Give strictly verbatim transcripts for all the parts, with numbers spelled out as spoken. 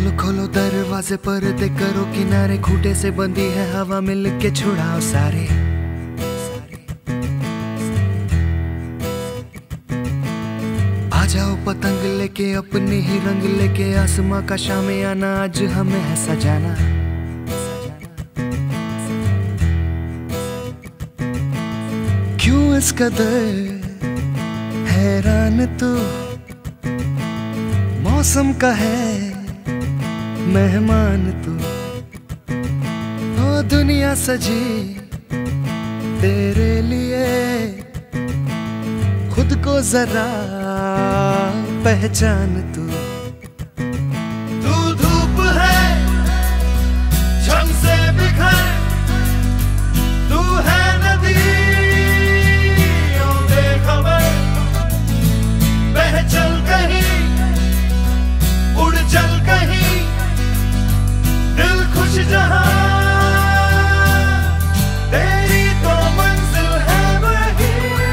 खोलो खोलो दरवाजे पर्दे करो किनारे, खूंटे से बंदी है हवा मिल के छुड़ाओ सारे। आ जाओ पतंग लेके अपने ही रंग लेके, आसमां का शामियाना आज हमें है सजाना। क्यों इस कदर हैरान तू, मौसम का है मेहमान तू। ओ दुनिया सजी तेरे लिए, खुद को जरा पहचान तू। तू धूप है झम से बिखर, तू है नदी ओ बेखबर, बह चल कहीं उड़ चल कहीं, दिल खुश जहां तेरी तो मंजिल है वही।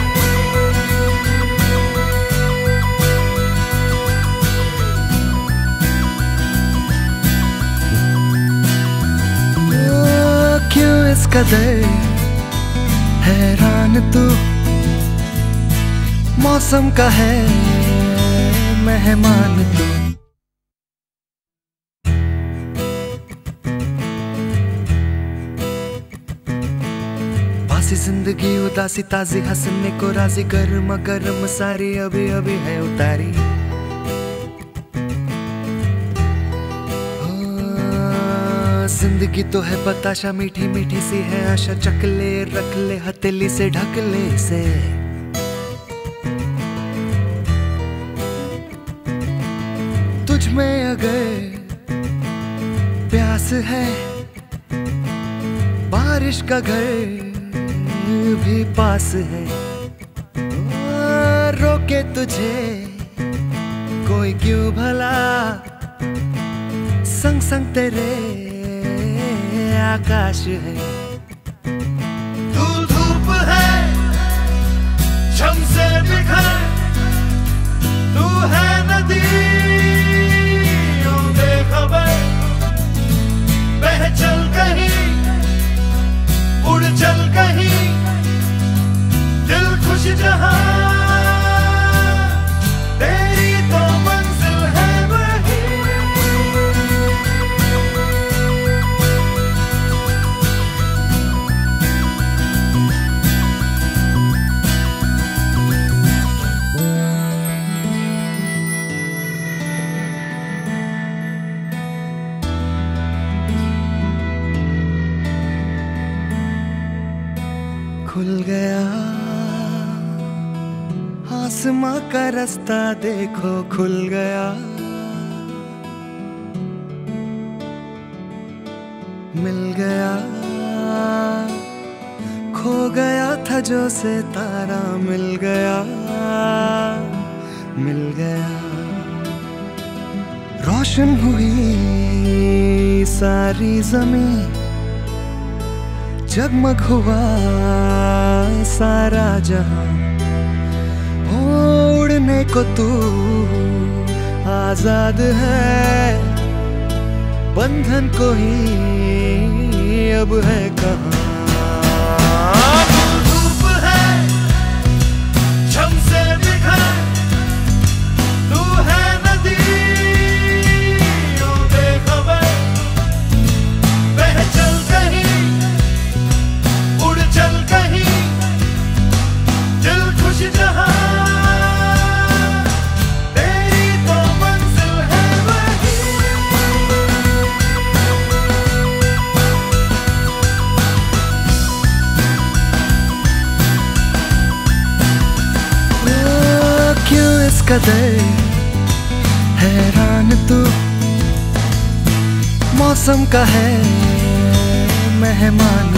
क्यों इस कदर हैरान तू, मौसम का है मेहमान तू। बासी जिंदगी उदासी ताजी हंसने को राजी, गर्मा गर्म सारी अभी अभी है उतारी। जिंदगी तो है बताशा मीठी मीठी सी है आशा, चकले रख ले हथेली से ढक ले से। तुझ में अगर प्यास है, बारिश का घर भी पास है। रोके तुझे कोई क्यों भला, संग संग तेरे आकाश है। तू धूप है झम से बिखर, तू है नदी ओ बेखबर, बह चल कहीं उड़ चल कहीं, दिल खुश जहां तेरी तो मंजिल है वही। खुल गया आसमां का रास्ता देखो, खुल गया मिल गया, खो गया था जो से तारा, मिल गया मिल गया। रोशन हुई सारी जमीन, जगमग हुआ सारा जहां। उड़ने को तू आजाद है, बंधन कोई अब है कहाँ। धूप है झम से बिखर, तू है नदी ओ बेखबर, बह चल कहीं उड़ चल कहीं, दिल खुश जहां तेरी तो मंजिल है वही। ओ, क्यों इस कदर हैरान तू, मौसम का है मेहमान